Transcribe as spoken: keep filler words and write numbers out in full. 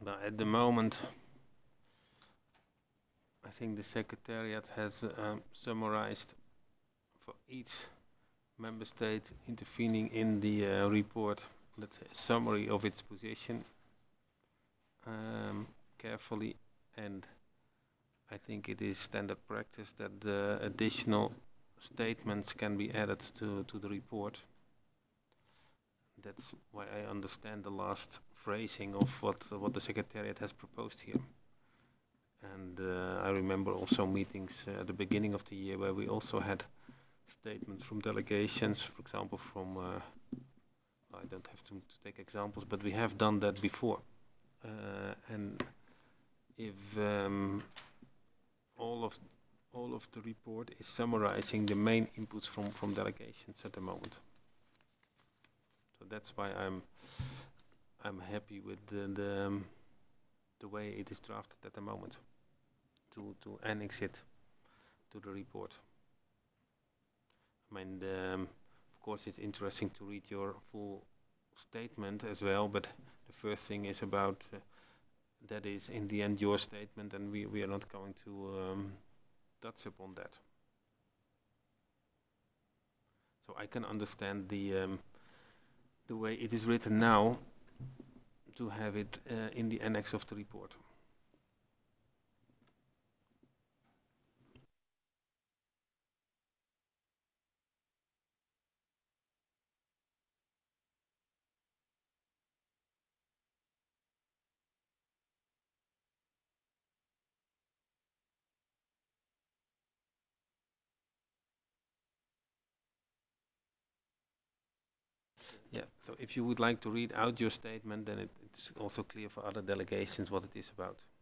Now, at the moment, I think the Secretariat has um, summarized for each member state intervening in the uh, report, let's say, a summary of its position um, carefully, and I think it is standard practice that the additional statements can be added to, to the report. That's why I understand the last phrasing of what uh, what the Secretariat has proposed here. And uh, I remember also meetings uh, at the beginning of the year where we also had statements from delegations, for example, from, uh, I don't have to, to take examples, but we have done that before. Uh, and if um, all of all of the report is summarizing the main inputs from, from delegations at the moment. So that's why I'm I'm happy with the the, um, the way it is drafted at the moment, to, to annex it to the report. I mean, the, um, of course, it's interesting to read your full statement as well, but the first thing is about uh, that is in the end your statement, and we, we are not going to um, touch upon that. So I can understand the um, the way it is written now to have it uh, in the annex of the report. Yeah, so if you would like to read out your statement, then it, it's also clear for other delegations what it is about.